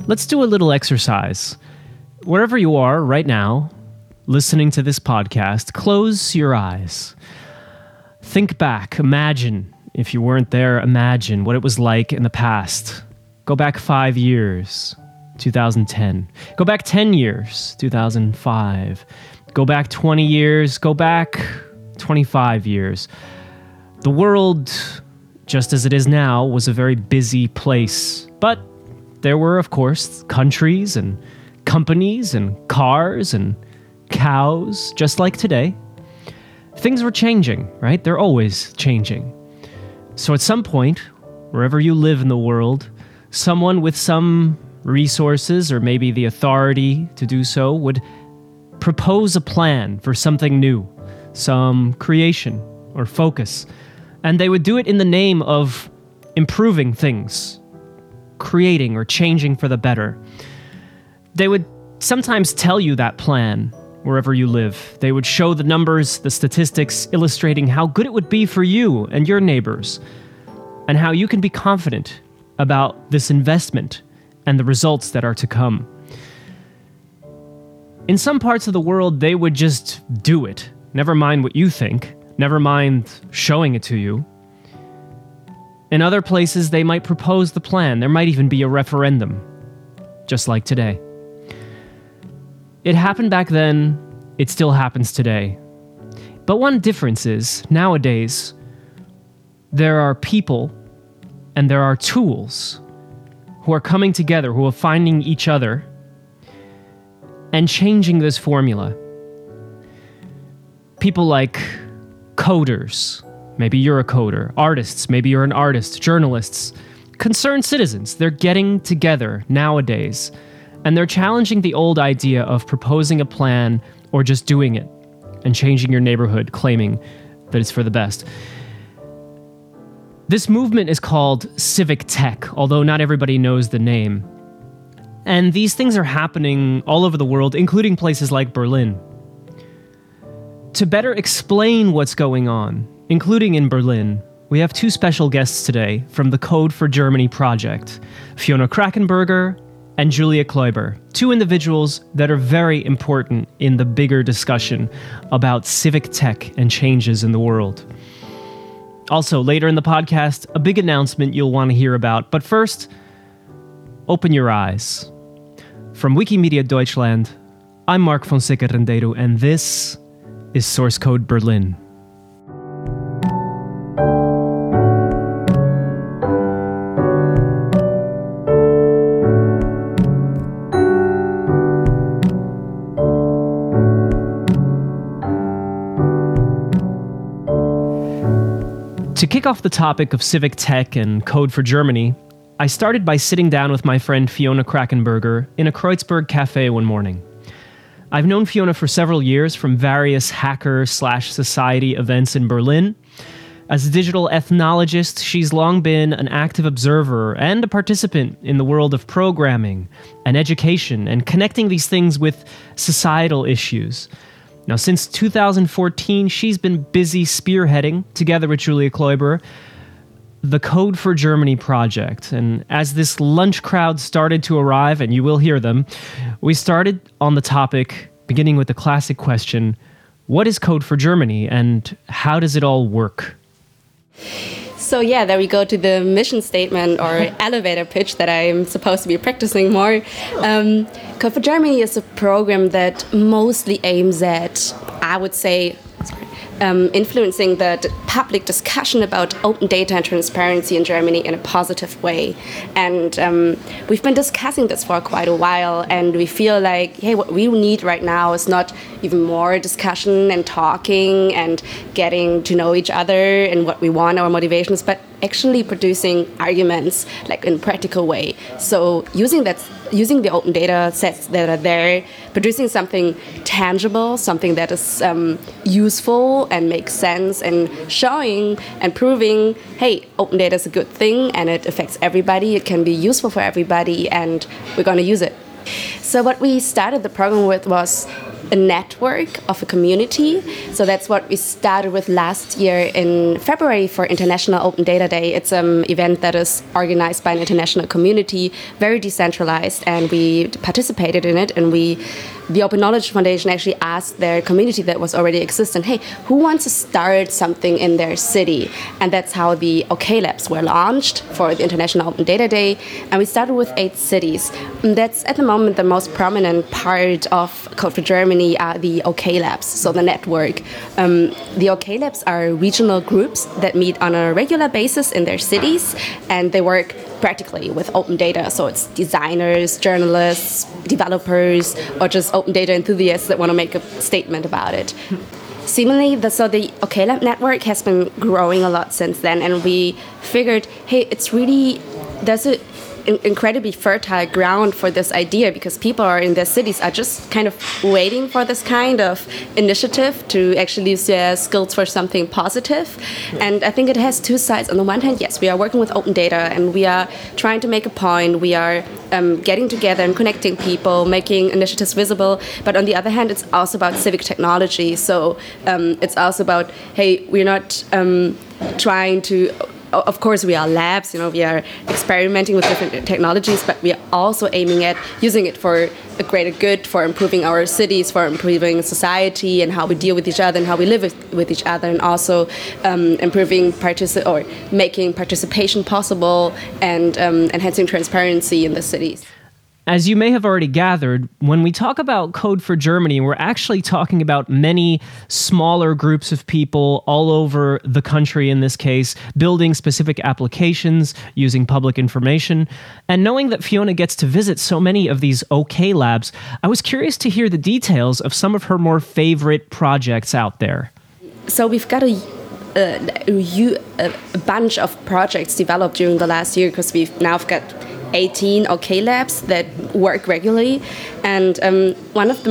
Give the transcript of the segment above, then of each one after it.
let's do a little exercise. Wherever you are right now, listening to this podcast, close your eyes. Think back, imagine, if you weren't there, imagine what it was like in the past. Go back 5 years, 2010. Go back 10 years, 2005. Go back 20 years, go back 25 years. The world, just as it is now, was a very busy place. But there were, of course, countries and companies and cars and cows, just like today. Things were changing, right? They're always changing. So at some point, wherever you live in the world, someone with some resources or maybe the authority to do so would propose a plan for something new, some creation or focus. And they would do it in the name of improving things, creating or changing for the better. They would sometimes tell you that plan wherever you live. They would show the numbers, the statistics, illustrating how good it would be for you and your neighbors, and how you can be confident about this investment and the results that are to come. In some parts of the world, they would just do it. Never mind what you think. Never mind showing it to you. In other places, they might propose the plan. There might even be a referendum, just like today. It happened back then, it still happens today. But one difference is, nowadays, there are people and there are tools who are coming together, who are finding each other and changing this formula. People like coders, maybe you're a coder, artists, maybe you're an artist, journalists, concerned citizens, they're getting together nowadays. And they're challenging the old idea of proposing a plan or just doing it and changing your neighborhood, claiming that it's for the best. This movement is called civic tech, although not everybody knows the name. And these things are happening all over the world, including places like Berlin. To better explain what's going on, including in Berlin, we have two special guests today from the Code for Germany project, Fiona Krakenberger and Julia Kloiber, two individuals that are very important in the bigger discussion about civic tech and changes in the world. Also, later in the podcast, a big announcement you'll want to hear about. But first, open your eyes. From Wikimedia Deutschland, I'm Mark Fonseca Rendeiro, and this is Source Code Berlin. To kick off the topic of civic tech and Code for Germany, I started by sitting down with my friend Fiona Krakenberger in a Kreuzberg cafe one morning. I've known Fiona for several years from various hacker/society events in Berlin. As a digital ethnologist, she's long been an active observer and a participant in the world of programming and education and connecting these things with societal issues. Now, since 2014, she's been busy spearheading, together with Julia Kloiber, the Code for Germany project. And as this lunch crowd started to arrive, and you will hear them, we started on the topic, beginning with the classic question, what is Code for Germany and how does it all work? So yeah, there we go to the mission statement or elevator pitch that I'm supposed to be practicing more. Code for Germany is a program that mostly aims at, I would say, influencing the public discussion about open data and transparency in Germany in a positive way. And we've been discussing this for quite a while, and we feel like, hey, what we need right now is not even more discussion and talking and getting to know each other and what we want, our motivations, but actually producing arguments like in a practical way. So using the open data sets that are there, producing something tangible, something that is useful and makes sense, and showing and proving, hey, open data is a good thing and it affects everybody, it can be useful for everybody, and we're going to use it. So what we started the program with was a network of a community. So that's what we started with last year in February for International Open Data Day. It's an event that is organized by an international community, very decentralized, and we participated in it. And the Open Knowledge Foundation actually asked their community that was already existent, hey, who wants to start something in their city? And that's how the OK Labs were launched for the International Open Data Day. And we started with 8 cities. And that's at the moment the most prominent part of Code for Germany are the OK Labs, so the network. The OK Labs are regional groups that meet on a regular basis in their cities, and they work practically with open data. So it's designers, journalists, developers, or just open data enthusiasts that want to make a statement about it. Similarly, the OK Lab network has been growing a lot since then, and we figured, hey, there's an incredibly fertile ground for this idea, because people are in their cities are just kind of waiting for this kind of initiative to actually use their skills for something positive. And I think it has two sides. On the one hand, yes, we are working with open data and we are trying to make a point. We are getting together and connecting people, making initiatives visible. But on the other hand, it's also about civic technology. So it's also about, hey, we're not trying to... Of course, we are labs, we are experimenting with different technologies, but we are also aiming at using it for a greater good, for improving our cities, for improving society and how we deal with each other and how we live with each other, and also improving or making participation possible and enhancing transparency in the cities. As you may have already gathered, when we talk about Code for Germany, we're actually talking about many smaller groups of people all over the country, in this case, building specific applications, using public information. And knowing that Fiona gets to visit so many of these OK Labs, I was curious to hear the details of some of her more favorite projects out there. So we've got a bunch of projects developed during the last year, because we've now got 18 OK Labs that work regularly, and one of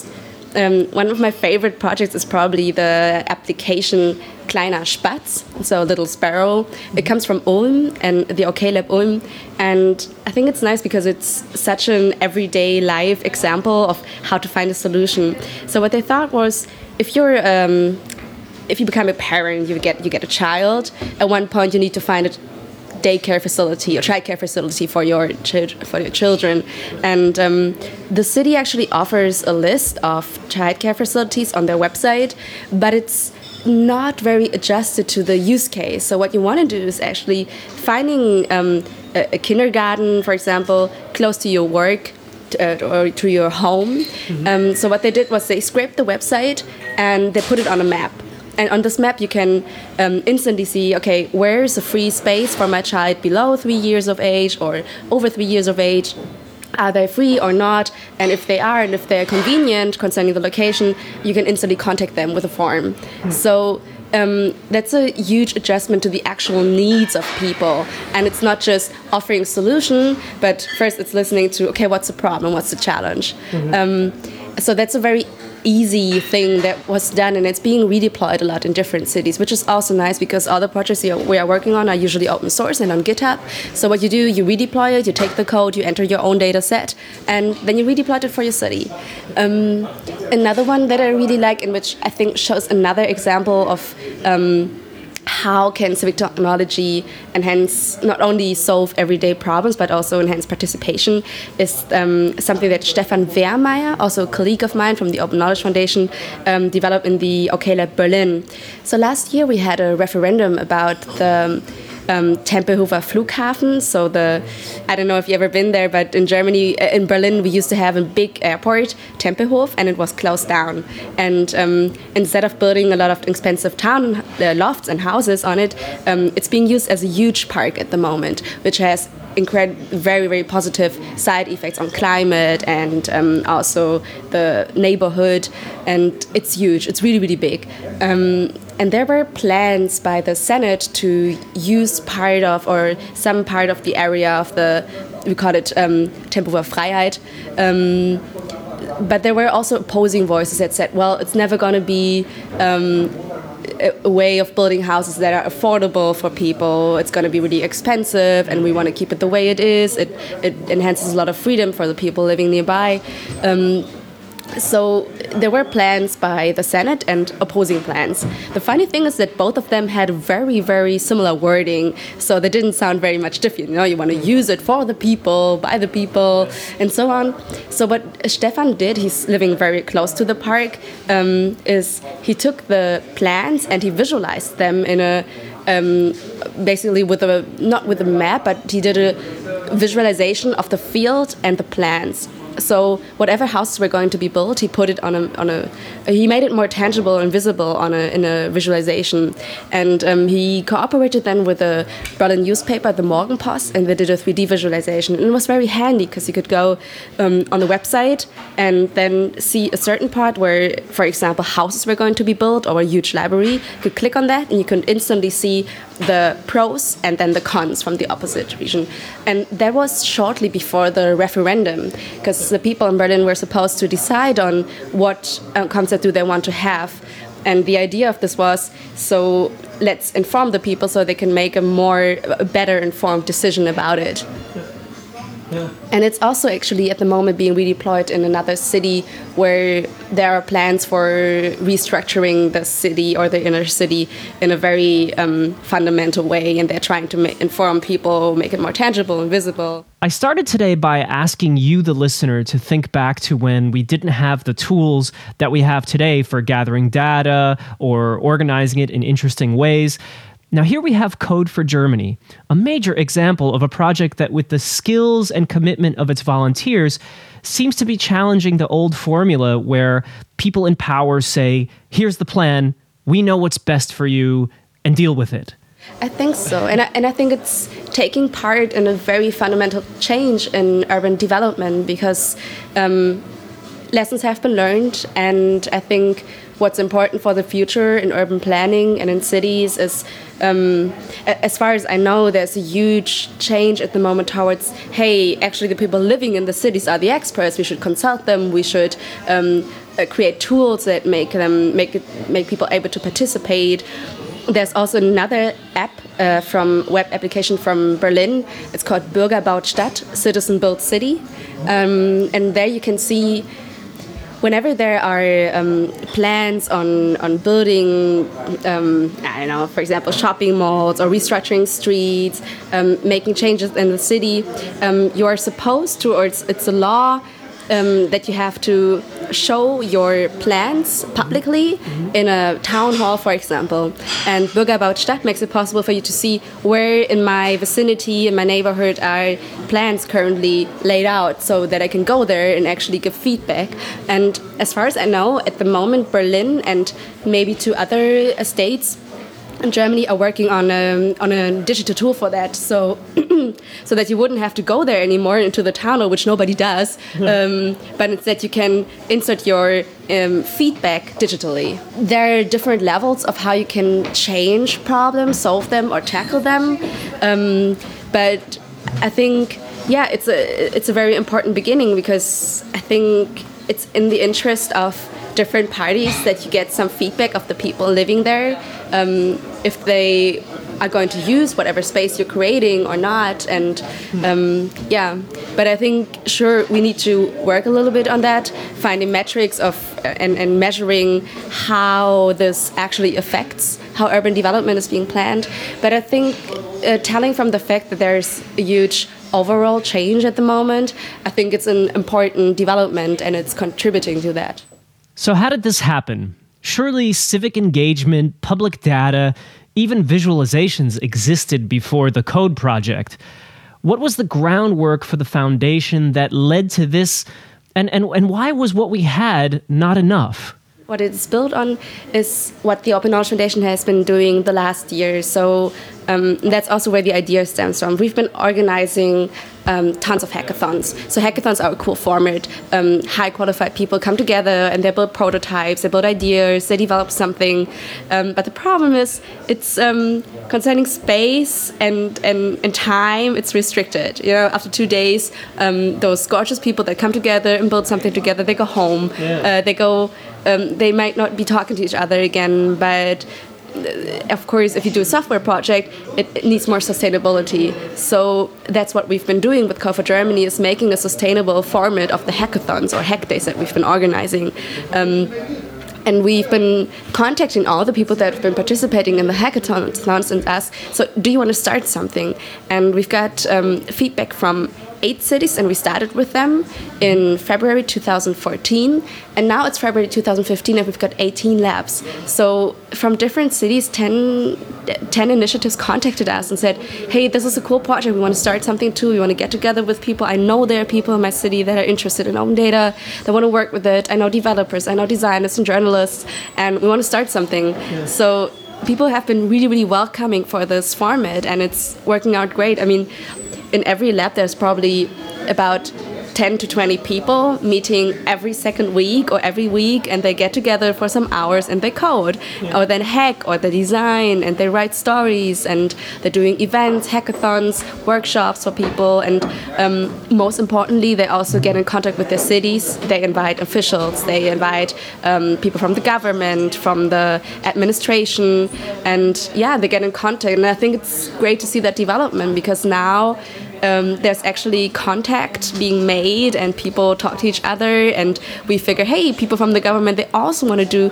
my favorite projects is probably the application Kleiner Spatz, so Little Sparrow. It comes from Ulm and the OK Lab Ulm, and I think it's nice because it's such an everyday life example of how to find a solution. So what they thought was, if you become a parent, you get a child. At one point, you need to find a daycare facility or childcare facility for your children, and the city actually offers a list of childcare facilities on their website, but it's not very adjusted to the use case. So what you want to do is actually finding a kindergarten, for example, close to your work or to your home. Mm-hmm. So what they did was they scraped the website and they put it on a map. And on this map, you can instantly see, okay, where's a free space for my child below 3 years of age or over 3 years of age? Are they free or not? And if they are, and if they're convenient concerning the location, you can instantly contact them with a form. Mm. So that's a huge adjustment to the actual needs of people. And it's not just offering a solution, but first it's listening to, okay, what's the problem? What's the challenge? Mm-hmm. So that's a very easy thing that was done, and it's being redeployed a lot in different cities, which is also nice because all the projects we are working on are usually open source and on GitHub. So what you do, you redeploy it, you take the code, you enter your own data set, and then you redeploy it for your city. Another one that I really like, and which I think shows another example of how can civic technology enhance, not only solve everyday problems, but also enhance participation, is something that Stefan Wehrmeier, also a colleague of mine from the Open Knowledge Foundation, developed in the OK Lab Berlin. So last year we had a referendum about the Tempelhofer Flughafen. So I don't know if you've ever been there, but in Germany, in Berlin, we used to have a big airport, Tempelhof, and it was closed down. And instead of building a lot of expensive town lofts and houses on it, it's being used as a huge park at the moment, which has very, very positive side effects on climate and also the neighborhood. And it's huge. It's really, really big. And there were plans by the Senate to use some part of the area of we call it Tempelhofer Freiheit. But there were also opposing voices that said, well, it's never going to be a way of building houses that are affordable for people. It's going to be really expensive, and we want to keep it the way it is. It enhances a lot of freedom for the people living nearby. So there were plans by the Senate and opposing plans. The funny thing is that both of them had very, very similar wording, so they didn't sound very much different. You want to use it for the people, by the people, and so on. So what Stefan did, he's living very close to the park, is he took the plans and he visualized them in a basically not with a map, but he did a visualization of the field and the plants. So whatever houses were going to be built, he put it he made it more tangible and visible in a visualization. And he cooperated then with a Berlin newspaper, the Morgenpost, and they did a 3D visualization. And it was very handy because you could go on the website and then see a certain part where, for example, houses were going to be built or a huge library. You could click on that and you could instantly see the pros and then the cons from the opposite region. And that was shortly before the referendum, because the people in Berlin were supposed to decide on what concept do they want to have. And the idea of this was, so let's inform the people so they can make a better informed decision about it. Yeah. And it's also actually at the moment being redeployed in another city where there are plans for restructuring the city or the inner city in a very fundamental way, and they're trying to inform people, make it more tangible and visible. I started today by asking you, the listener, to think back to when we didn't have the tools that we have today for gathering data or organizing it in interesting ways. Now, here we have Code for Germany, a major example of a project that, with the skills and commitment of its volunteers, seems to be challenging the old formula where people in power say, here's the plan, we know what's best for you, and deal with it. I think so. And I think it's taking part in a very fundamental change in urban development because lessons have been learned, and I think what's important for the future in urban planning and in cities is, as far as I know, there's a huge change at the moment towards, hey, actually the people living in the cities are the experts. We should consult them. We should create tools that make people able to participate. There's also another app web application from Berlin. It's called Bürgerbaut Stadt, Citizen Built City. And there you can see whenever there are plans on building, for example, shopping malls or restructuring streets, making changes in the city, you are supposed to, or it's a law that you have to show your plans publicly in a town hall, for example. And Bürgerbaut Stadt makes it possible for you to see where in my vicinity, in my neighborhood, are plans currently laid out so that I can go there and actually give feedback. And as far as I know, at the moment, Berlin and maybe 2 other states in Germany are working on a digital tool for that, so so that you wouldn't have to go there anymore into the tunnel, which nobody does, but instead you can insert your feedback digitally. There are different levels of how you can change problems, solve them, or tackle them, but I think, it's a very important beginning because I think it's in the interest of different parties that you get some feedback of the people living there, if they are going to use whatever space you're creating or not. And but I think, sure, we need to work a little bit on that, finding metrics of and measuring how this actually affects how urban development is being planned. But I think telling from the fact that there's a huge overall change at the moment, I think it's an important development and it's contributing to that. So how did this happen? Surely civic engagement, public data, even visualizations existed before the Code project. What was the groundwork for the foundation that led to this, and why was what we had not enough? What it's built on is what the Open Knowledge Foundation has been doing the last year. So that's also where the idea stems from. We've been organizing tons of hackathons. So hackathons are a cool format. High qualified people come together and they build prototypes, they build ideas, they develop something. But the problem is it's concerning space and time, it's restricted. After 2 days, those gorgeous people that come together and build something together, they go home. They might not be talking to each other again, but of course, if you do a software project, it needs more sustainability. So that's what we've been doing with Code4Germany, is making a sustainable format of the hackathons or hack days that we've been organizing. And we've been contacting all the people that have been participating in the hackathons and asked, so do you want to start something? And we've got feedback from 8 cities, and we started with them in February 2014. And now it's February 2015, and we've got 18 labs. So from different cities, 10 initiatives contacted us and said, hey, this is a cool project. We want to start something too. We want to get together with people. I know there are people in my city that are interested in open data, that want to work with it. I know developers, I know designers and journalists, and we want to start something. Yeah. So people have been really, really welcoming for this format, and it's working out great. I mean, in every lab, there's probably about 10 to 20 people meeting every second week or every week, and they get together for some hours and they code, or then hack, or they design, and they write stories, and they're doing events, hackathons, workshops for people, and most importantly, they also get in contact with their cities. They invite officials, they invite people from the government, from the administration, and yeah, they get in contact. And I think it's great to see that development, because now there's actually contact being made, and people talk to each other, and we figure, hey, people from the government, they also want to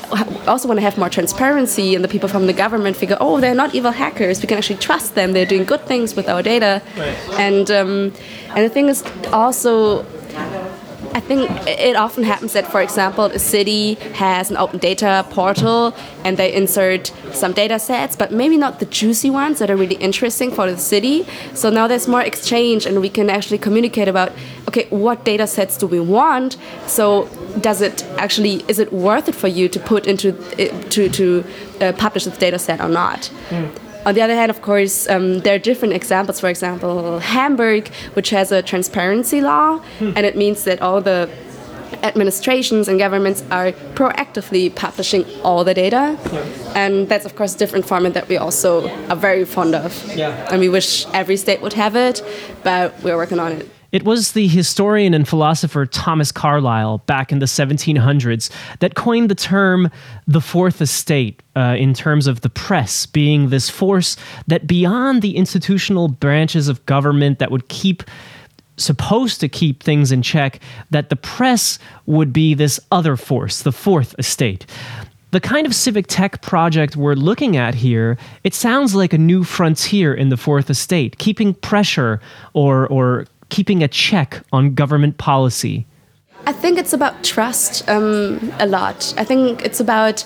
have more transparency, and the people from the government figure, oh, they're not evil hackers, we can actually trust them, they're doing good things with our data. Right. And the thing is also, I think it often happens that, for example, a city has an open data portal and they insert some data sets, but maybe not the juicy ones that are really interesting for the city. So now there's more exchange, and we can actually communicate about, okay, what data sets do we want? So is it worth it for you to put into to publish this data set or not? Mm. On the other hand, of course, there are different examples. For example, Hamburg, which has a transparency law, and it means that all the administrations and governments are proactively publishing all the data. Yeah. And that's, of course, a different format that we also are very fond of. Yeah. And we wish every state would have it, but we're working on it. It was the historian and philosopher Thomas Carlyle back in the 1700s that coined the term the Fourth Estate in terms of the press being this force that beyond the institutional branches of government that would supposed to keep things in check, that the press would be this other force, the Fourth Estate. The kind of civic tech project we're looking at here, it sounds like a new frontier in the Fourth Estate, keeping pressure or keeping a check on government policy. I think it's about trust a lot. I think it's about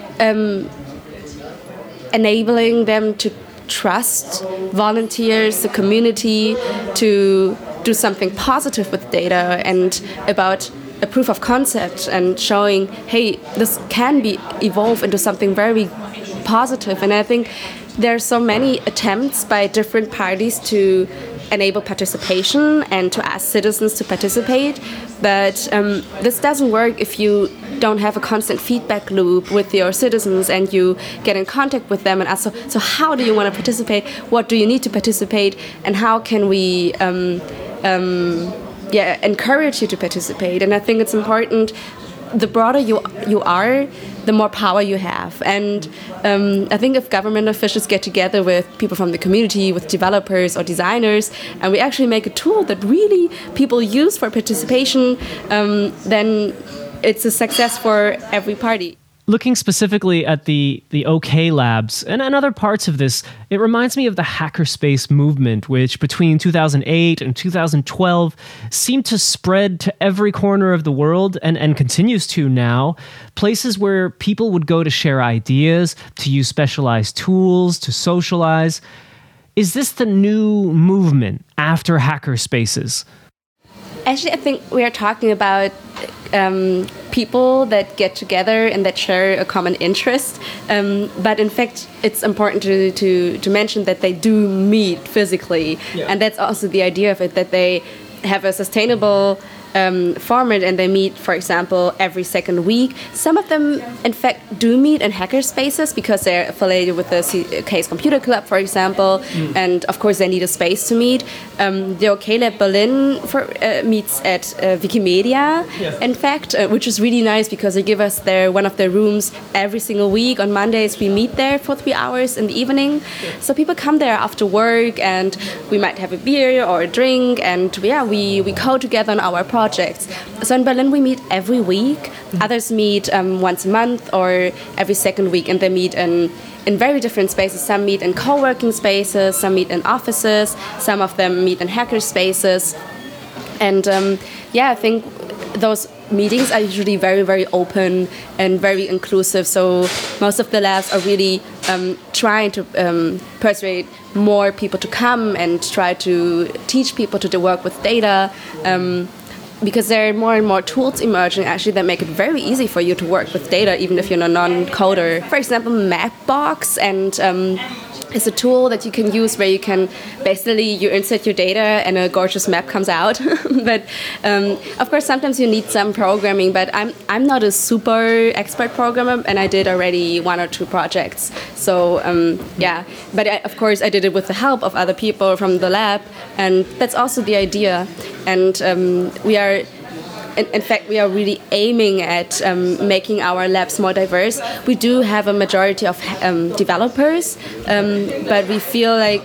enabling them to trust volunteers, the community, to do something positive with data, and about a proof of concept and showing, hey, this can be evolved into something very positive. And I think there are so many attempts by different parties to enable participation and to ask citizens to participate, but this doesn't work if you don't have a constant feedback loop with your citizens and you get in contact with them and ask, so how do you want to participate, what do you need to participate, and how can we encourage you to participate. And I think it's important, the broader you are, the more power you have. And I think if government officials get together with people from the community, with developers or designers, and we actually make a tool that really people use for participation, then it's a success for every party. Looking specifically at the OK Labs and other parts of this, it reminds me of the hackerspace movement, which between 2008 and 2012 seemed to spread to every corner of the world and continues to now. Places where people would go to share ideas, to use specialized tools, to socialize. Is this the new movement after hackerspaces? Actually, I think we are talking about people that get together and that share a common interest. But in fact, it's important to mention that they do meet physically. Yeah. And that's also the idea of it, that they have a sustainable format, and they meet, for example, every second week. Some of them, in fact, do meet in hackerspaces because they're affiliated with the Case Computer Club, for example, and of course they need a space to meet. The OK Lab Berlin meets at Wikimedia, in fact, which is really nice because they give us one of their rooms every single week. On Mondays we meet there for 3 hours in the evening. So people come there after work, and we might have a beer or a drink, and we code together on our projects. So in Berlin we meet every week. Others meet once a month or every second week, and they meet in very different spaces. Some meet in co-working spaces, some meet in offices, some of them meet in hacker spaces. And I think those meetings are usually very, very open and very inclusive. So most of the labs are really trying to persuade more people to come and try to teach people to work with data. Because there are more and more tools emerging actually that make it very easy for you to work with data, even if you're a non-coder. For example, Mapbox and is a tool that you can use where you can basically you insert your data and a gorgeous map comes out. But of course sometimes you need some programming, but I'm not a super expert programmer, and I did already 1 or 2 projects. So but of course I did it with the help of other people from the lab, and that's also the idea. And we are in fact, we are really aiming at making our labs more diverse. We do have a majority of developers, but we feel like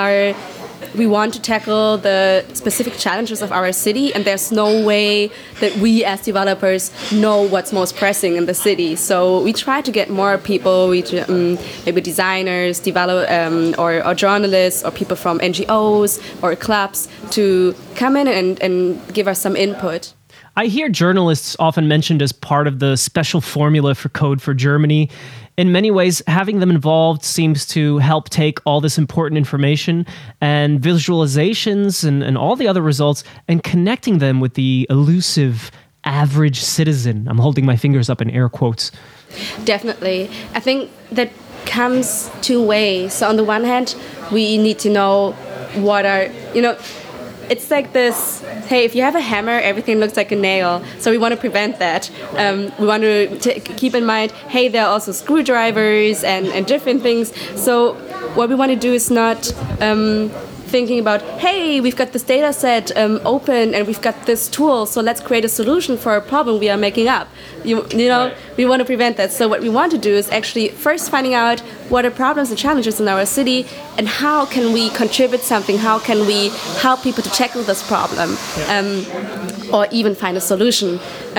we want to tackle the specific challenges of our city, and there's no way that we as developers know what's most pressing in the city. So we try to get more people, maybe designers, or journalists, or people from NGOs or clubs to come in and give us some input. I hear journalists often mentioned as part of the special formula for Code for Germany. In many ways, having them involved seems to help take all this important information and visualizations and all the other results and connecting them with the elusive average citizen. I'm holding my fingers up in air quotes. Definitely. I think that comes 2 ways. So on the one hand, we need to know it's like this, hey, if you have a hammer, everything looks like a nail. So we want to prevent that. We want to keep in mind, hey, there are also screwdrivers and different things. So what we want to do is not thinking about, hey, we've got this data set open and we've got this tool, so let's create a solution for a problem we are making up. We want to prevent that. So what we want to do is actually first finding out what are problems and challenges in our city, and how can we contribute something, how can we help people to tackle this problem, or even find a solution.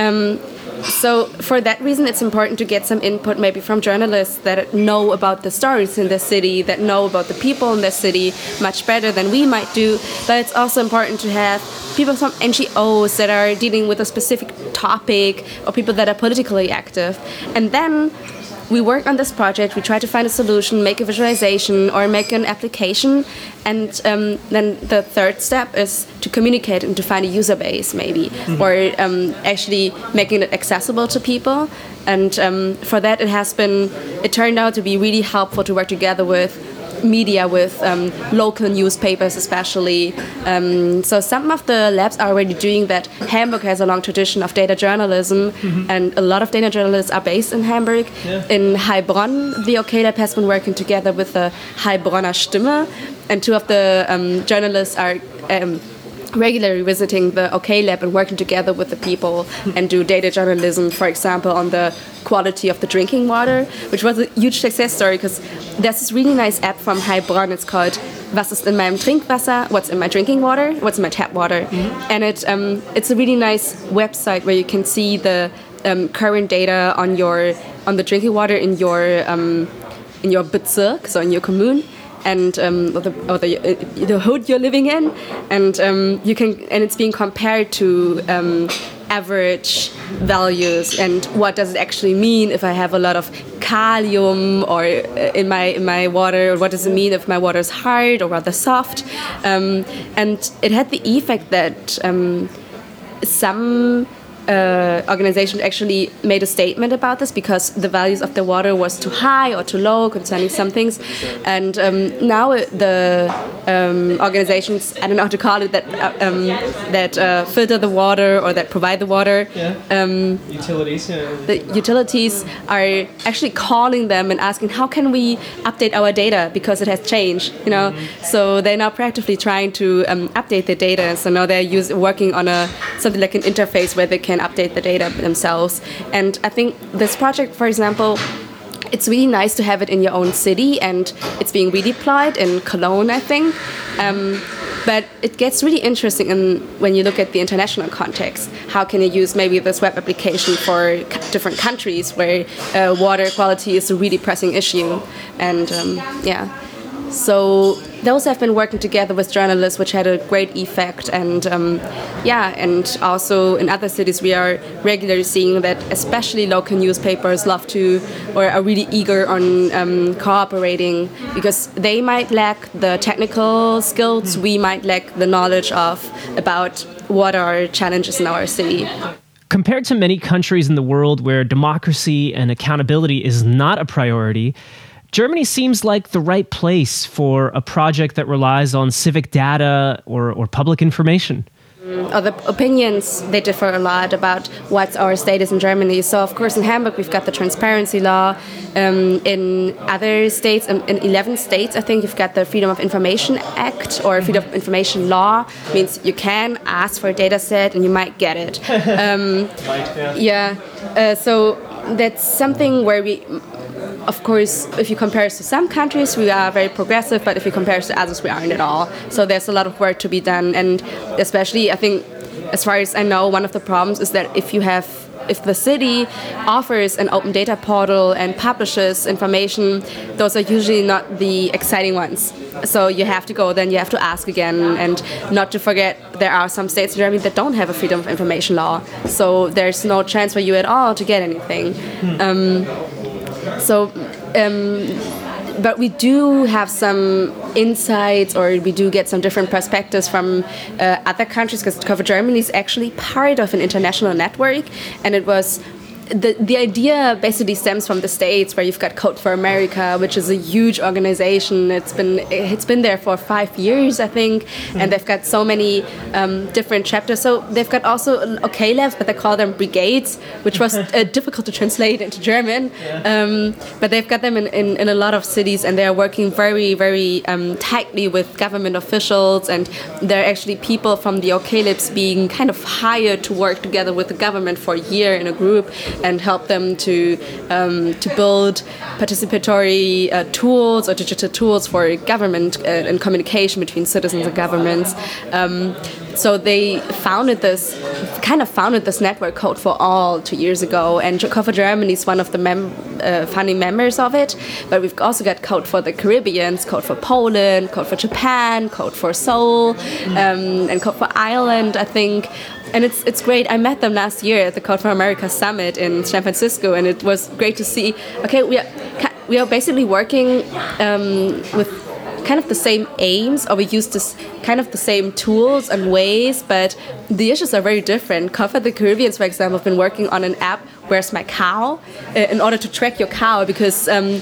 So for that reason, it's important to get some input maybe from journalists that know about the stories in the city, that know about the people in the city much better than we might do. But it's also important to have people from NGOs that are dealing with a specific topic, or people that are politically active. And then we work on this project, we try to find a solution, make a visualization or make an application, and then the third step is to communicate and to find a user base maybe, or actually making it accessible to people. And for that it turned out to be really helpful to work together with media, with local newspapers especially. So some of the labs are already doing that. Hamburg has a long tradition of data journalism, and a lot of data journalists are based in Hamburg. In Heilbronn, the OK Lab has been working together with the Heilbronner Stimme, and 2 of the journalists are regularly visiting the OK Lab and working together with the people and do data journalism, for example, on the quality of the drinking water, which was a huge success story because there's this really nice app from Heilbronn. It's called Was ist in meinem Trinkwasser? What's in my drinking water? What's in my tap water? And it's a really nice website where you can see the current data on the drinking water in your Bezirk, so in your commune, and the hood you're living in, and it's being compared to average values, and what does it actually mean if I have a lot of kalium or in my water, what does it mean if my water is hard or rather soft, and it had the effect that some organization actually made a statement about this because the values of the water was too high or too low concerning some things. And now the organizations, I don't know how to call it, that filter the water or that provide the water. Utilities. The utilities are actually calling them and asking, how can we update our data because it has changed, So they're now practically trying to update the data. So now they're working on something like an interface where they can update the data themselves. And I think this project, for example, it's really nice to have it in your own city, and it's being redeployed in Cologne, I think. But it gets really interesting when you look at the international context. How can you use maybe this web application for different countries where water quality is a really pressing issue? And so those have been working together with journalists, which had a great effect. And and also in other cities, we are regularly seeing that especially local newspapers love to, or are really eager on cooperating, because they might lack the technical skills, we might lack the knowledge about what are challenges in our city. Compared to many countries in the world where democracy and accountability is not a priority, Germany seems like the right place for a project that relies on civic data or public information. The opinions, they differ a lot about what's our status in Germany. So, of course, in Hamburg, we've got the transparency law. In other states, in 11 states, I think you've got the Freedom of Information Act or Freedom of Information Law. Means you can ask for a data set and you might get it. So that's something where we... Of course, if you compare us to some countries, we are very progressive, but if you compare us to others, we aren't at all. So there's a lot of work to be done, and especially, I think, as far as I know, one of the problems is that if the city offers an open data portal and publishes information, those are usually not the exciting ones. So you have to go, then you have to ask again, and not to forget, there are some states in Germany that don't have a freedom of information law. So there's no chance for you at all to get anything. But we do have some insights, or we do get some different perspectives from other countries, because Code for Germany is actually part of an international network, and it was... The idea basically stems from the States, where you've got Code for America, which is a huge organization. It's been there for 5 years, I think, and they've got so many different chapters. So they've got also OK labs, but they call them brigades, which was difficult to translate into German. But they've got them in a lot of cities, and they are working very, very tightly with government officials, and there are actually people from the OK labs being kind of hired to work together with the government for a year in a group, and help them to build participatory tools or digital tools for government and communication between citizens and governments. So they founded this network, Code for All, 2 years ago, and Code for Germany is one of the founding members of it. But we've also got Code for the Caribbean, Code for Poland, Code for Japan, Code for Seoul, and Code for Ireland, I think. And it's great. I met them last year at the Code for America Summit in San Francisco, and it was great to see. Okay, we are basically working with kind of the same aims, or we use this kind of the same tools and ways, but the issues are very different. Code for the Caribbean, for example, have been working on an app, Where's My Cow, in order to track your cow, because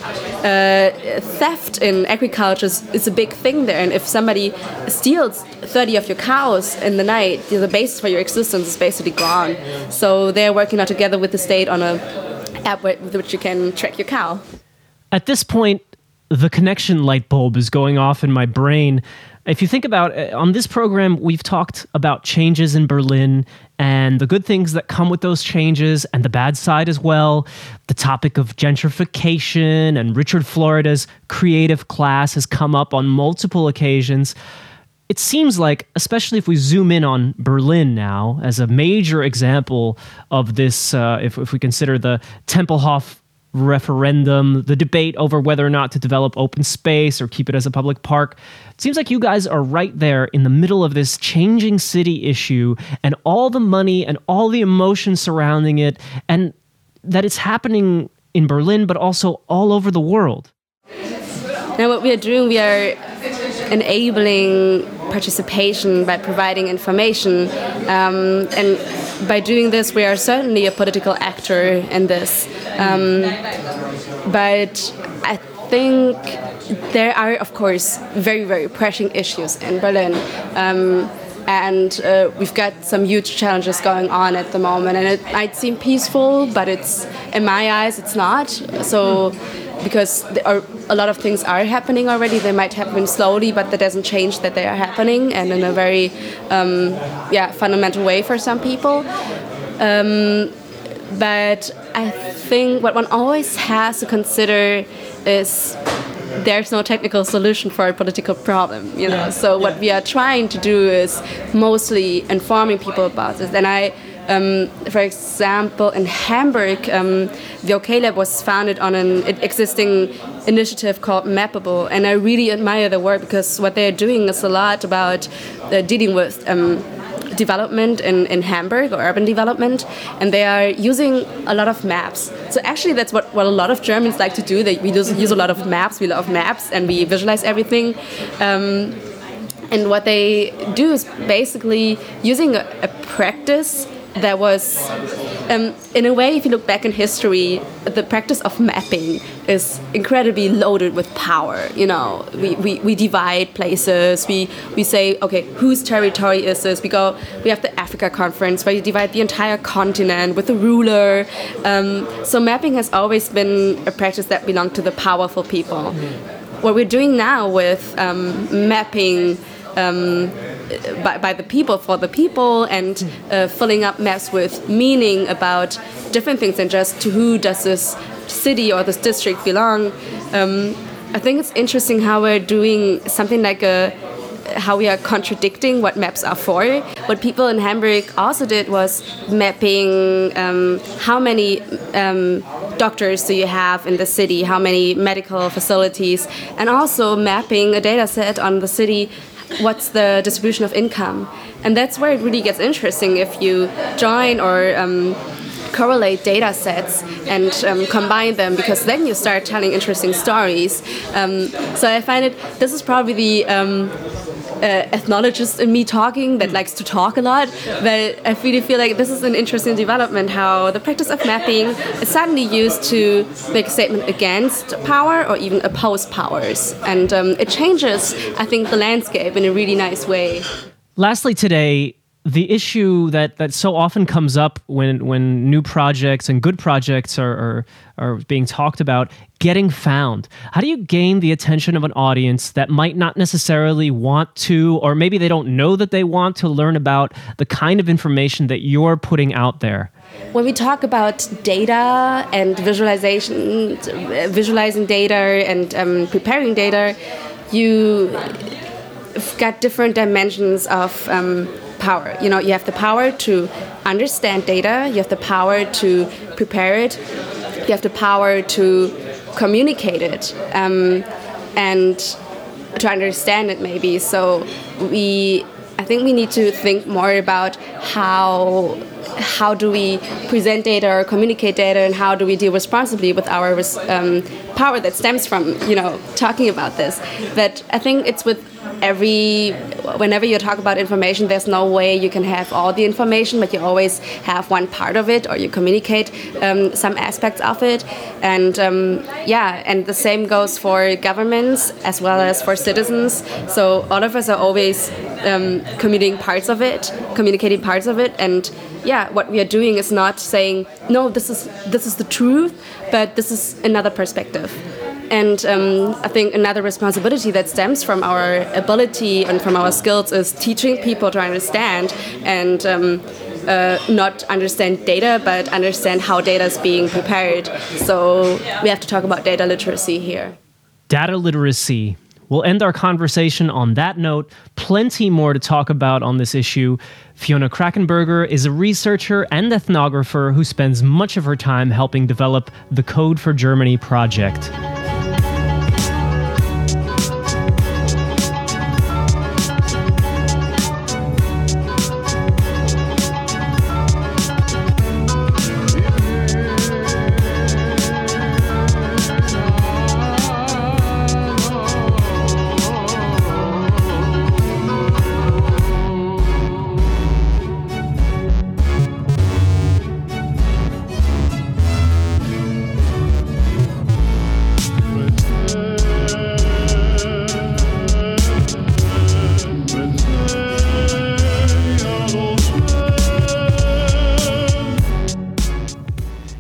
theft in agriculture is a big thing there, and if somebody steals 30 of your cows in the night, the basis for your existence is basically gone. So they're working now together with the state on an app with which you can track your cow. At this point, the connection light bulb is going off in my brain. If you think about it, on this program, we've talked about changes in Berlin and the good things that come with those changes, and the bad side as well. The topic of gentrification and Richard Florida's creative class has come up on multiple occasions. It seems like, especially if we zoom in on Berlin now as a major example of this, if we consider the Tempelhof referendum, the debate over whether or not to develop open space or keep it as a public park. It seems like you guys are right there in the middle of this changing city issue, and all the money and all the emotion surrounding it, and that it's happening in Berlin, but also all over the world. Now what we are doing, we are enabling participation by providing information, and by doing this, we are certainly a political actor in this. But I think there are, of course, very, very pressing issues in Berlin. And we've got some huge challenges going on at the moment. And it might seem peaceful, but it's, in my eyes, it's not. So, because a lot of things are happening already. They might happen slowly, but that doesn't change that they are happening, and in a very fundamental way for some people. But I think what one always has to consider is there's no technical solution for a political problem, you know. So what we are trying to do is mostly informing people about this. And I, for example, in Hamburg, the OK Lab was founded on an existing initiative called Mappable, and I really admire the work because what they're doing is a lot about dealing with development in Hamburg, or urban development, and they are using a lot of maps. So actually that's what a lot of Germans like to do. We use a lot of maps, we love maps, and we visualize everything. And what they do is basically using a practice that was, in a way, if you look back in history, the practice of mapping is incredibly loaded with power. You know, we divide places. We say, okay, whose territory is this? We have the Africa Conference where you divide the entire continent with a ruler. So mapping has always been a practice that belonged to the powerful people. What we're doing now with mapping by the people, for the people, and filling up maps with meaning about different things than just to who does this city or this district belong. I think it's interesting how we're doing something like how we are contradicting what maps are for. What people in Hamburg also did was mapping how many doctors do you have in the city, how many medical facilities, and also mapping a data set on the city. What's the distribution of income? And that's where it really gets interesting if you join or correlate data sets and combine them, because then you start telling interesting stories. So I find this is probably the ethnologist in me talking that likes to talk a lot, but I really feel like this is an interesting development, how the practice of mapping is suddenly used to make a statement against power or even oppose powers. And it changes, I think, the landscape in a really nice way. Lastly today, the issue that so often comes up when new projects and good projects are being talked about, getting found. How do you gain the attention of an audience that might not necessarily want to, or maybe they don't know that they want to learn about the kind of information that you're putting out there? When we talk about data and visualizing data and preparing data, you've got different dimensions of power. You know, you have the power to understand data, you have the power to prepare it, you have the power to communicate it, and to understand it maybe. So I think we need to think more about how do we present data or communicate data, and how do we deal responsibly with our power that stems from, you know, talking about this. But I think it's with whenever you talk about information, there's no way you can have all the information, but you always have one part of it, or you communicate some aspects of it. And and the same goes for governments as well as for citizens. So all of us are always communicating parts of it, and what we are doing is not saying, no, this is the truth, but this is another perspective. And I think another responsibility that stems from our ability and from our skills is teaching people to understand, and not understand data, but understand how data is being prepared. So we have to talk about data literacy here. Data literacy. We'll end our conversation on that note. Plenty more to talk about on this issue. Fiona Krakenberger is a researcher and ethnographer who spends much of her time helping develop the Code for Germany project.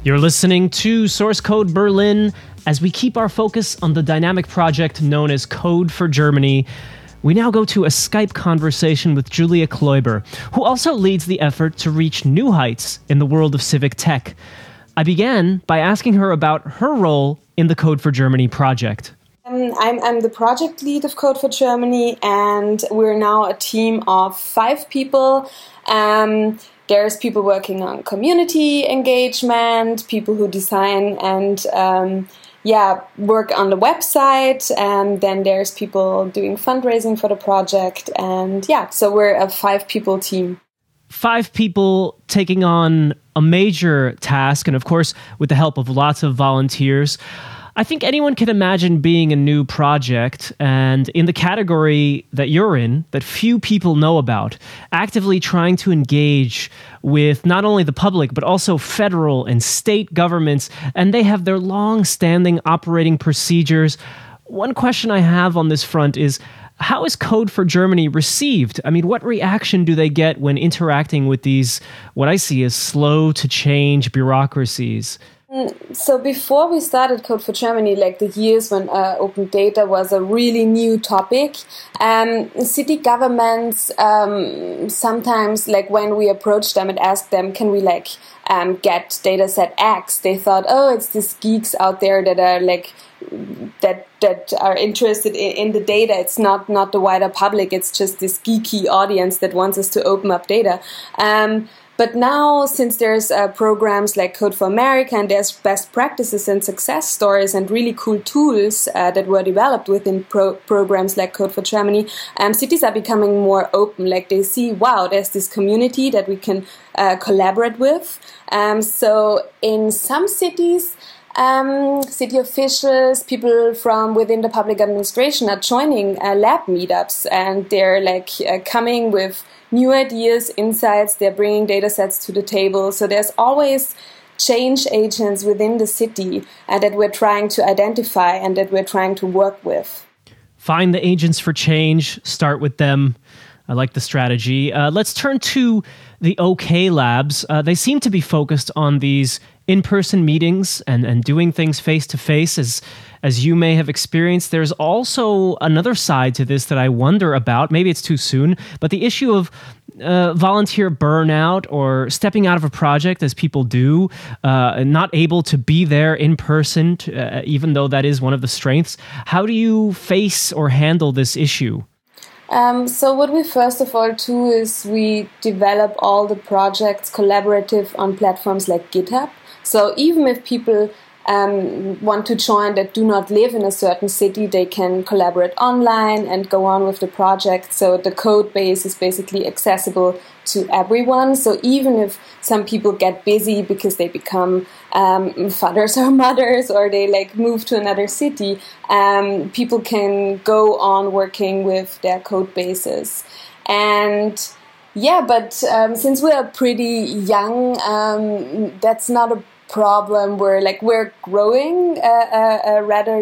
You're listening to Source Code Berlin as we keep our focus on the dynamic project known as Code for Germany. We now go to a Skype conversation with Julia Kloiber, who also leads the effort to reach new heights in the world of civic tech. I began by asking her about her role in the Code for Germany project. I'm the project lead of Code for Germany, and we're now a team of 5 people. There's people working on community engagement, people who design and work on the website, and then there's people doing fundraising for the project, and so we're a 5-people team. 5 people taking on a major task, and of course, with the help of lots of volunteers. I think anyone can imagine being a new project, and in the category that you're in, that few people know about, actively trying to engage with not only the public, but also federal and state governments, and they have their long-standing operating procedures. One question I have on this front is, how is Code for Germany received? I mean, what reaction do they get when interacting with these, what I see as slow-to-change bureaucracies? So before we started Code for Germany, like the years when open data was a really new topic, city governments sometimes, like when we approached them and asked them, can we get dataset X? They thought, oh, it's these geeks out there that are that are interested in the data. It's not the wider public. It's just this geeky audience that wants us to open up data. But now, since there's programs like Code for America, and there's best practices and success stories and really cool tools that were developed within programs like Code for Germany, cities are becoming more open. Like they see, wow, there's this community that we can collaborate with. So in some cities, city officials, people from within the public administration are joining lab meetups, and they're coming with new ideas, insights. They're bringing data sets to the table. So there's always change agents within the city that we're trying to identify and that we're trying to work with. Find the agents for change, start with them. I like the strategy. Let's turn to the OK Labs. They seem to be focused on these in-person meetings and doing things face-to-face, as you may have experienced. There's also another side to this that I wonder about. Maybe it's too soon, but the issue of volunteer burnout or stepping out of a project, as people do, not able to be there in person, even though that is one of the strengths. How do you face or handle this issue? So what we first of all do is we develop all the projects collaborative on platforms like GitHub. So even if people want to join that do not live in a certain city, they can collaborate online and go on with the project. So the code base is basically accessible to everyone. So even if some people get busy because they become fathers or mothers, or they move to another city, people can go on working with their code bases. And but since we are pretty young, that's not a problem. We're growing rather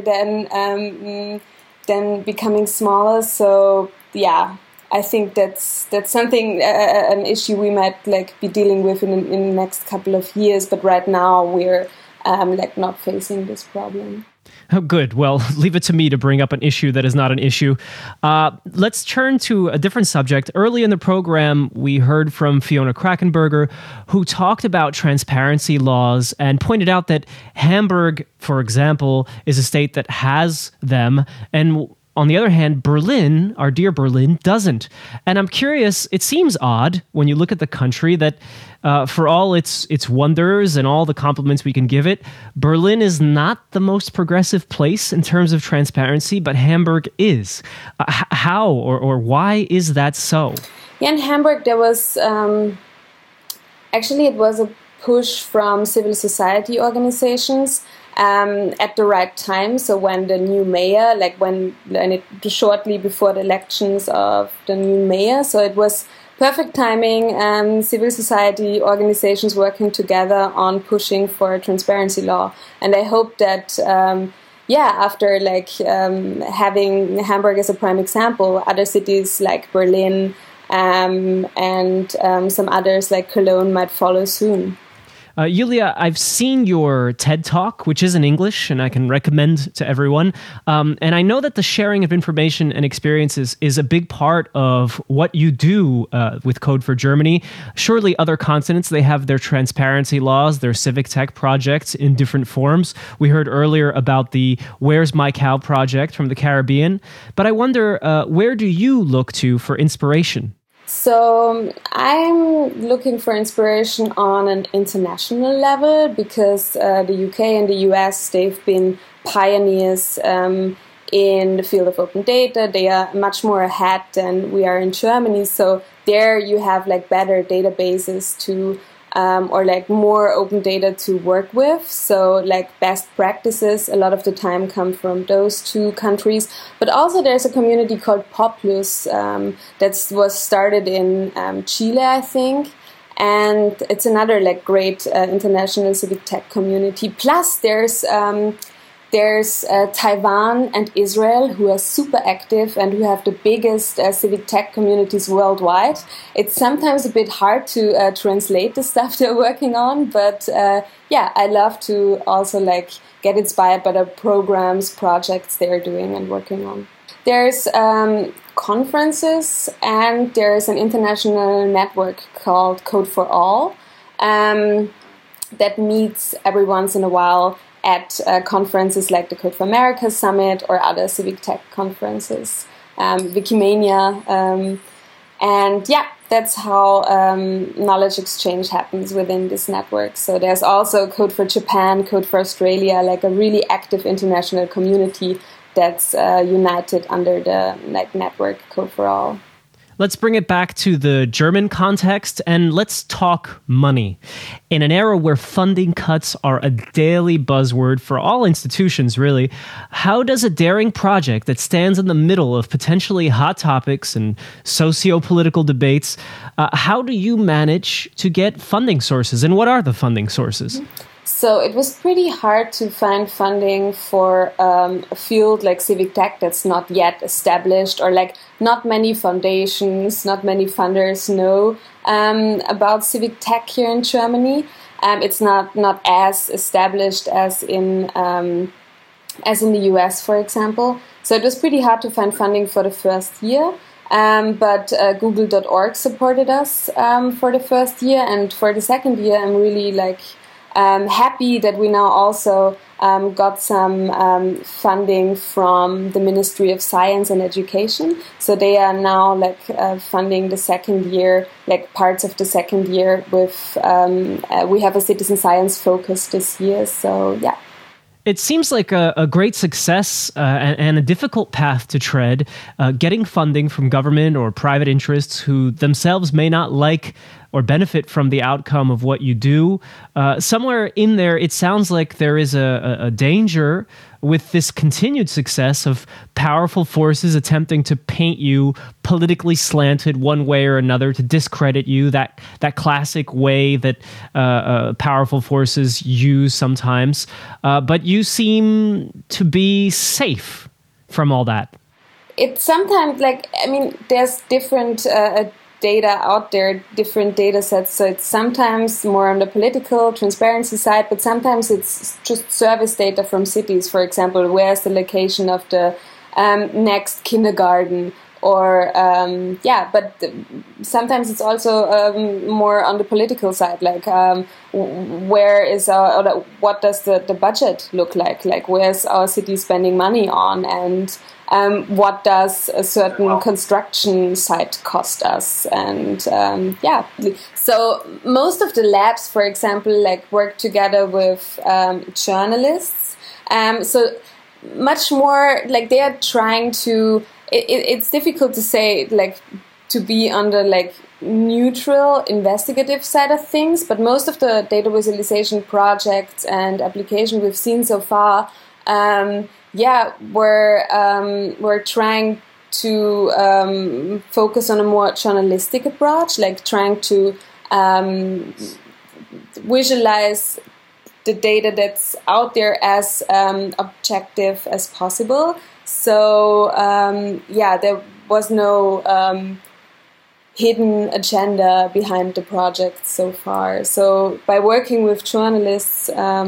than becoming smaller. So I think that's something, an issue we might be dealing with in the next couple of years. But right now we're not facing this problem. Oh, good. Well, leave it to me to bring up an issue that is not an issue. Let's turn to a different subject. Early in the program, we heard from Fiona Krakenberger, who talked about transparency laws and pointed out that Hamburg, for example, is a state that has them, and on the other hand, Berlin, our dear Berlin, doesn't. And I'm curious, it seems odd when you look at the country that for all its wonders and all the compliments we can give it, Berlin is not the most progressive place in terms of transparency, but Hamburg is. How or why is that so? Yeah, in Hamburg there was, actually it was a push from civil society organizations at the right time. So when the new mayor, shortly before the elections of the new mayor, so it was perfect timing, civil society organizations working together on pushing for a transparency law. And I hope that, after having Hamburg as a prime example, other cities like Berlin and some others like Cologne might follow soon. Yulia, I've seen your TED Talk, which is in English, and I can recommend to everyone. And I know that the sharing of information and experiences is a big part of what you do with Code for Germany. Surely other continents, they have their transparency laws, their civic tech projects in different forms. We heard earlier about the Where's My Cow project from the Caribbean. But I wonder, where do you look to for inspiration? So I'm looking for inspiration on an international level because the UK and the US, they've been pioneers in the field of open data. They are much more ahead than we are in Germany. So there you have like better databases to or like more open data to work with. So like best practices a lot of the time come from those two countries. But also there's a community called Poplus that was started in Chile, I think. And it's another like great international civic tech community. Plus there's Taiwan and Israel who are super active and who have the biggest civic tech communities worldwide. It's sometimes a bit hard to translate the stuff they're working on, but I love to also like get inspired by the programs, projects they're doing and working on. There's conferences and there's an international network called Code for All that meets every once in a while at conferences like the Code for America Summit or other civic tech conferences, Wikimania, and that's how knowledge exchange happens within this network. So there's also Code for Japan, Code for Australia, like a really active international community that's united under the network Code for All. Let's bring it back to the German context and let's talk money. In an era where funding cuts are a daily buzzword for all institutions, really, how does a daring project that stands in the middle of potentially hot topics and socio-political debates, how do you manage to get funding sources, and what are the funding sources? So it was pretty hard to find funding for a field like civic tech that's not yet established, or like not many foundations, not many funders know about civic tech here in Germany. It's not as established as in the US, for example. So it was pretty hard to find funding for the first year. But Google.org supported us for the first year, and for the second year, I'm really happy that we now also got some funding from the Ministry of Science and Education. So they are now funding the second year, parts of the second year with, we have a citizen science focus this year. So yeah. It seems like a great success and a difficult path to tread, getting funding from government or private interests who themselves may not like or benefit from the outcome of what you do. Somewhere in there, it sounds like there is a danger with this continued success of powerful forces attempting to paint you politically slanted one way or another, to discredit you, that classic way that powerful forces use sometimes. But you seem to be safe from all that. It's sometimes there's different data out there, different data sets. So it's sometimes more on the political transparency side, but sometimes it's just service data from cities. For example, where's the location of the next kindergarten? Or but sometimes it's also more on the political side, where is what does the budget look like? Like where's our city spending money on, and what does a certain construction site cost us? And so most of the labs, for example, work together with journalists. So much more they are trying to. It's difficult to say to be on the neutral investigative side of things, but most of the data visualization projects and applications we've seen so far, we're trying to focus on a more journalistic approach, trying to visualize the data that's out there as objective as possible. So there was no hidden agenda behind the project so far. So by working with journalists,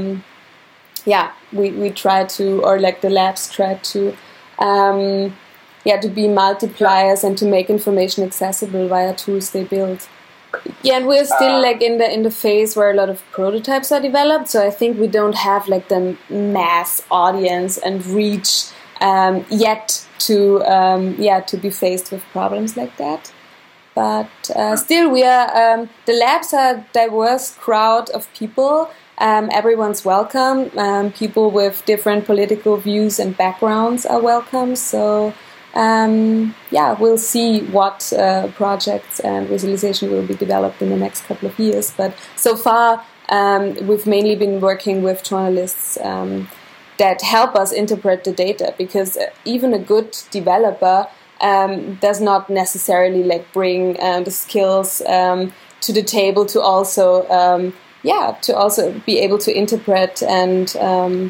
we try to, or like the labs try to, to be multipliers and to make information accessible via tools they build. Yeah, and we're still like in the phase where a lot of prototypes are developed. So I think we don't have like the mass audience and reach yet to be faced with problems like that. But still, we are the labs are a diverse crowd of people. Everyone's welcome. People with different political views and backgrounds are welcome. So. We'll see what projects and visualization will be developed in the next couple of years. But so far, we've mainly been working with journalists that help us interpret the data, because even a good developer does not necessarily like bring the skills to the table to also be able to interpret and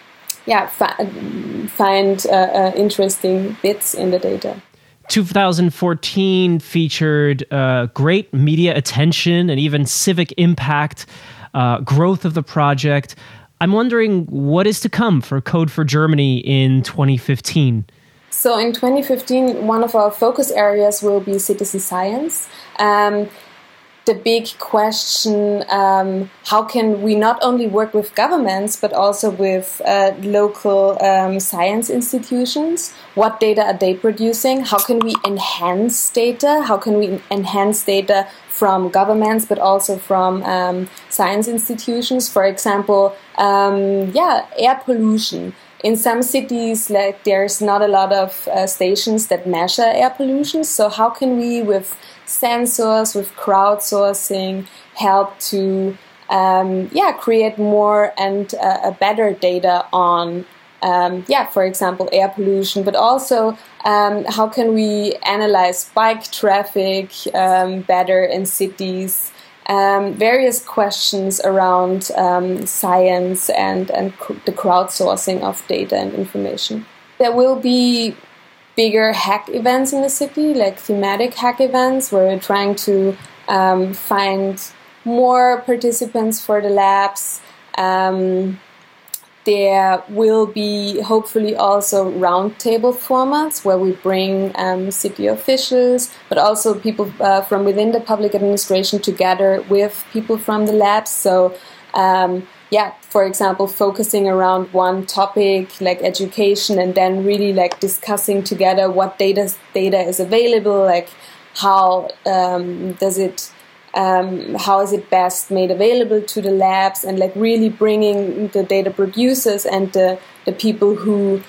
find interesting bits in the data. 2014 featured great media attention and even civic impact, growth of the project. I'm wondering what is to come for Code for Germany in 2015. So in 2015, one of our focus areas will be citizen science. The big question, how can we not only work with governments, but also with local science institutions? What data are they producing? How can we enhance data? How can we enhance data from governments, but also from science institutions? For example, air pollution. In some cities, like there's not a lot of stations that measure air pollution. So how can we, with sensors, with crowdsourcing, help to create more and better data on, for example, air pollution, but also how can we analyze bike traffic better in cities? Various questions around science and the crowdsourcing of data and information. There will be bigger hack events in the city, like thematic hack events, where we're trying to find more participants for the labs. There will be hopefully also roundtable formats where we bring city officials, but also people from within the public administration together with people from the labs. So, for example, focusing around one topic like education, and then really like discussing together what data is available, like how is it best made available to the labs, and like really bringing the data producers and the people who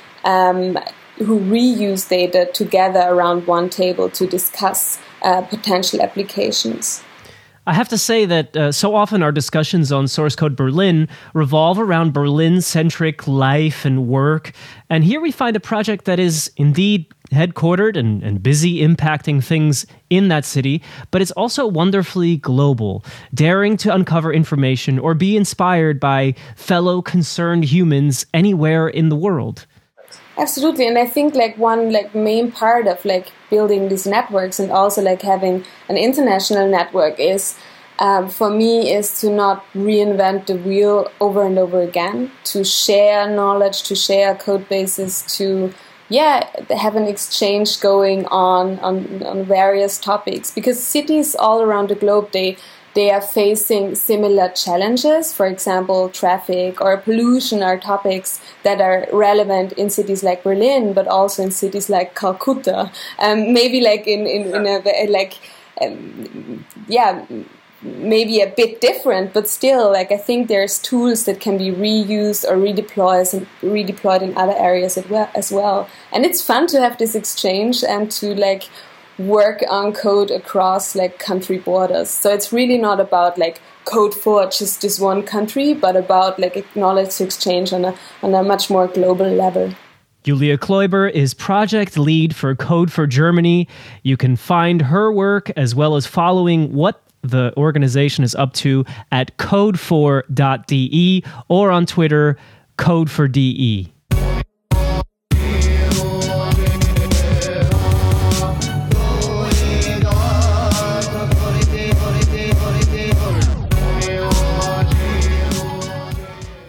reuse data together around one table to discuss potential applications. I have to say that so often our discussions on Source Code Berlin revolve around Berlin-centric life and work. And here we find a project that is indeed headquartered and busy impacting things in that city, but it's also wonderfully global, daring to uncover information or be inspired by fellow concerned humans anywhere in the world. Absolutely, and I think like one like main part of like building these networks and also like having an international network is, for me, is to not reinvent the wheel over and over again, to share knowledge, to share code bases, to have an exchange going on various topics, because cities all around the globe, they are facing similar challenges. For example, traffic or pollution are topics that are relevant in cities like Berlin, but also in cities like Calcutta. Maybe like maybe a bit different, but still, like I think there's tools that can be reused or redeployed in other areas as well. And it's fun to have this exchange and to like work on code across like country borders. So it's really not about like code for just this one country, but about like knowledge exchange on a much more global level. Julia Kloiber is project lead for Code for Germany. You can find her work as well as following what the organization is up to at code4.de or on Twitter, code4de.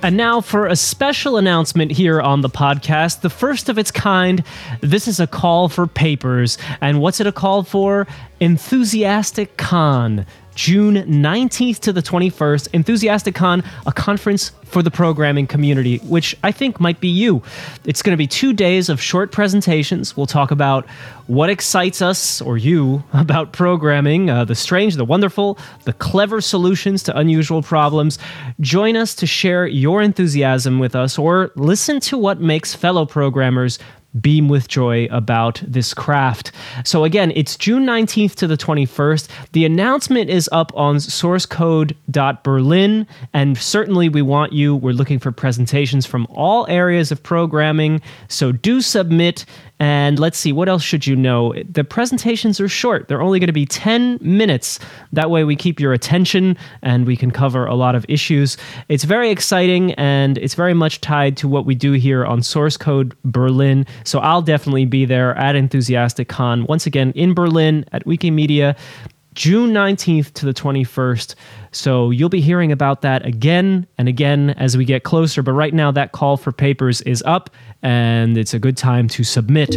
And now for a special announcement here on the podcast, the first of its kind. This is a call for papers. And what's it a call for? Enthusiastic Con. June 19th to the 21st, Enthusiastic Con, a conference for the programming community, which I think might be you. It's going to be 2 days of short presentations. We'll talk about what excites us, or you, about programming, the strange, the wonderful, the clever solutions to unusual problems. Join us to share your enthusiasm with us, or listen to what makes fellow programmers beam with joy about this craft. So again, it's June 19th to the 21st. The announcement is up on sourcecode.berlin, and certainly we're looking for presentations from all areas of programming, so do submit. And let's see, what else should you know? The presentations are short. They're only going to be 10 minutes. That way we keep your attention and we can cover a lot of issues. It's very exciting, and it's very much tied to what we do here on Source Code Berlin. So I'll definitely be there at Enthusiastic Con, once again in Berlin at Wikimedia, June 19th to the 21st. So you'll be hearing about that again and again as we get closer. But right now, that call for papers is up, and it's a good time to submit.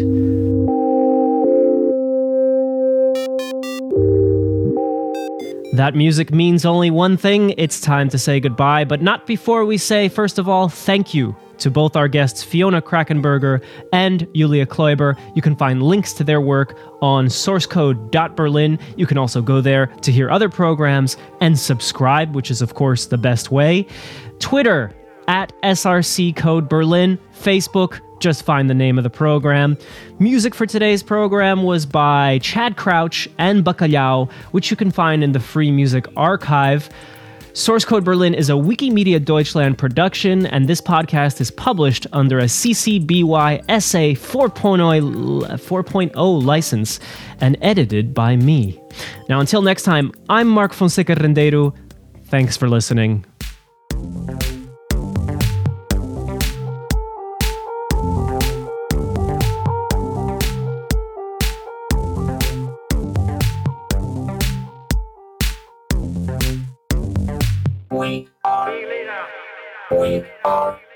That music means only one thing. It's time to say goodbye, but not before we say, first of all, thank you to both our guests, Fiona Krakenberger and Julia Kloiber. You can find links to their work on sourcecode.berlin. You can also go there to hear other programs and subscribe, which is, of course, the best way. Twitter, at SRC Code Berlin. Facebook, just find the name of the program. Music for today's program was by Chad Crouch and Bacalhau, which you can find in the Free Music Archive. Source Code Berlin is a Wikimedia Deutschland production, and this podcast is published under a CC BY SA 4.0 license and edited by me. Now, until next time, I'm Mark Fonseca Rendeiro. Thanks for listening. We are